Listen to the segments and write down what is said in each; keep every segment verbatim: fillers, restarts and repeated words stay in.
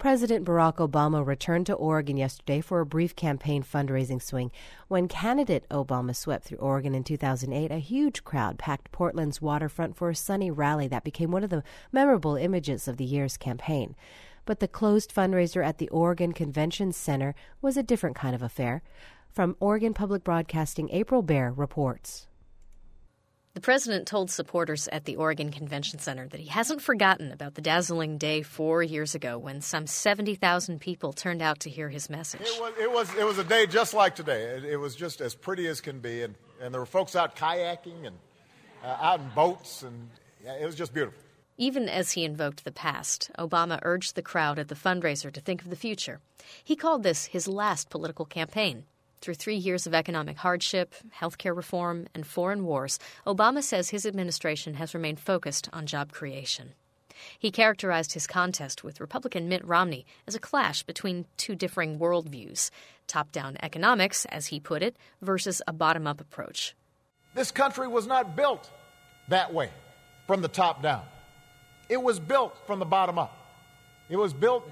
President Barack Obama returned to Oregon yesterday for a brief campaign fundraising swing. When candidate Obama swept through Oregon in two thousand eight, a huge crowd packed Portland's waterfront for a sunny rally that became one of the memorable images of the year's campaign. But the closed fundraiser at the Oregon Convention Center was a different kind of affair. From Oregon Public Broadcasting, April Baer reports. The president told supporters at the Oregon Convention Center that he hasn't forgotten about the dazzling day four years ago when some seventy thousand people turned out to hear his message. It was it was, it was a day just like today. It, it was just as pretty as can be, and, and there were folks out kayaking and uh, out in boats, and yeah, it was just beautiful. Even as he invoked the past, Obama urged the crowd at the fundraiser to think of the future. He called this his last political campaign. Through three years of economic hardship, health care reform, and foreign wars, Obama says his administration has remained focused on job creation. He characterized his contest with Republican Mitt Romney as a clash between two differing worldviews, top-down economics, as he put it, versus a bottom-up approach. This country was not built that way, from the top down. It was built from the bottom up. It was built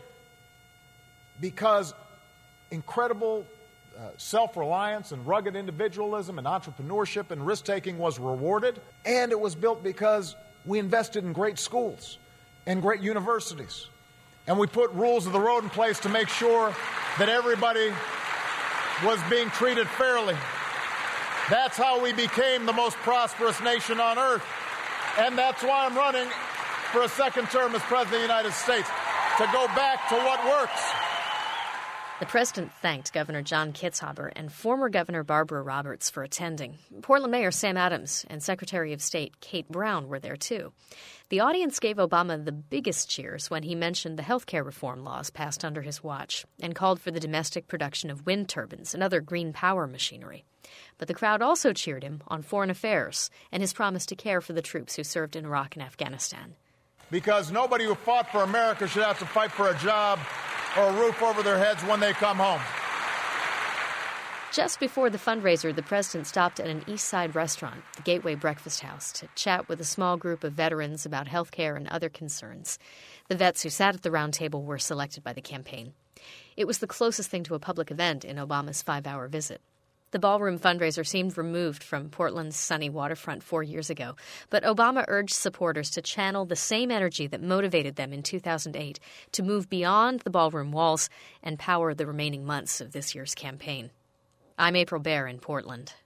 because incredible Uh, self-reliance and rugged individualism and entrepreneurship and risk-taking was rewarded. And it was built because we invested in great schools and great universities. And we put rules of the road in place to make sure that everybody was being treated fairly. That's how we became the most prosperous nation on earth. And that's why I'm running for a second term as President of the United States, to go back to what works. The president thanked Governor John Kitzhaber and former Governor Barbara Roberts for attending. Portland Mayor Sam Adams and Secretary of State Kate Brown were there, too. The audience gave Obama the biggest cheers when he mentioned the health care reform laws passed under his watch and called for the domestic production of wind turbines and other green power machinery. But the crowd also cheered him on foreign affairs and his promise to care for the troops who served in Iraq and Afghanistan. Because nobody who fought for America should have to fight for a job or a roof over their heads when they come home. Just before the fundraiser, the president stopped at an East Side restaurant, the Gateway Breakfast House, to chat with a small group of veterans about health care and other concerns. The vets who sat at the round table were selected by the campaign. It was the closest thing to a public event in Obama's five-hour visit. The ballroom fundraiser seemed removed from Portland's sunny waterfront four years ago, but Obama urged supporters to channel the same energy that motivated them in two thousand eight to move beyond the ballroom walls and power the remaining months of this year's campaign. I'm April Baer in Portland.